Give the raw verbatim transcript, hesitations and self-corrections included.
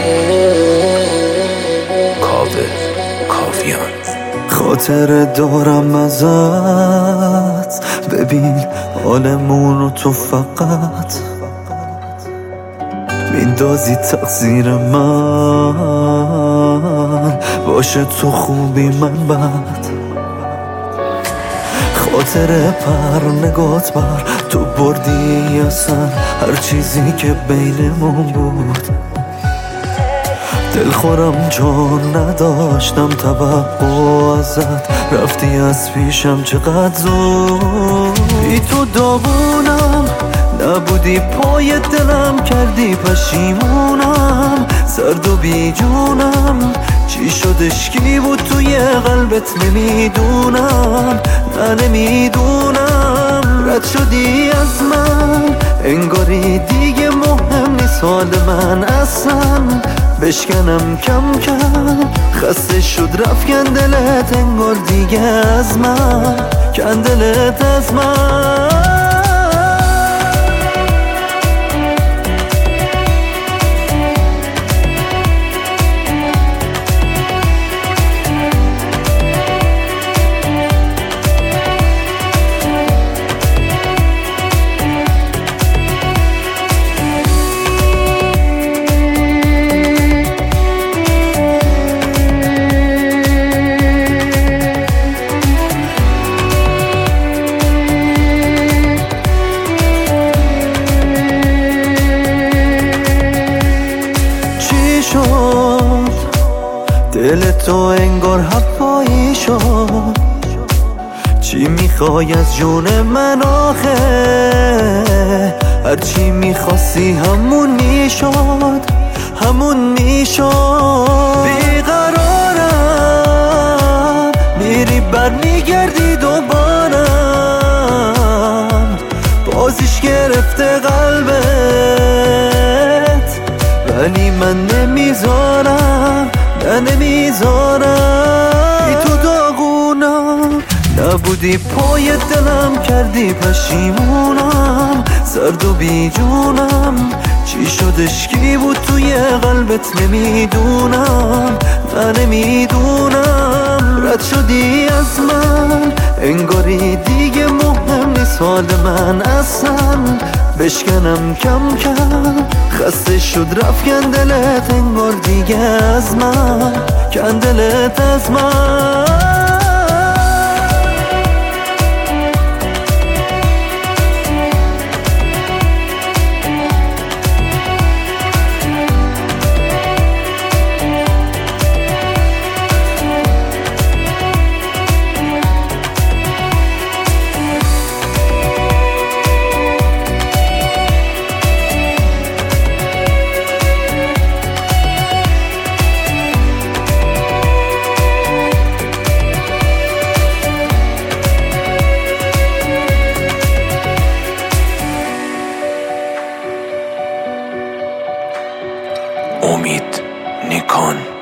کاوه کاویان. خاطر دارم ازت، ببین حالمونو تو فقط میندازی تقصیر من، باشه تو خوبی من بد. خاطر پر نگات بر تو بردی اصلا هر چیزی که بینمون بود. دلخورم چون نداشتم توقع ازت، رفتی از پیشم چقدر زود. بی تو داغونم نبودی پای دلم، کردی پشیمونم سرد و بی جونم. چی شدش کی بود توی قلبت نمیدونم، نه نمیدونم. رد شدی از من انگاری دیگه مهم نیست حال من اصلا. بشکنم کم کم خسته شد رفت کندلت، انگار دیگه از من کندلت از من. دل تو انگار هوایی شد، چی میخوای از جون من آخه؟ هرچی میخواستی همون میشد، همون میشد. بیقرارم میری بر میگردی دوبارم، بازیش گرفته قلبت ولی من نمیذارم، نه نمیذارم. بی تو داغونم نبودی پای دلم، کردی پشیمونم سرد و بی جونم. چی شدش کی بود توی قلبت نمیدونم، نه نمیدونم. رد شدی از من انگاری دیگه مهم نیست حال من اصلا. بشکنم کم کم خسته شد رفت کندلت، انگار دیگه از من کندلت از من. امید نیکان.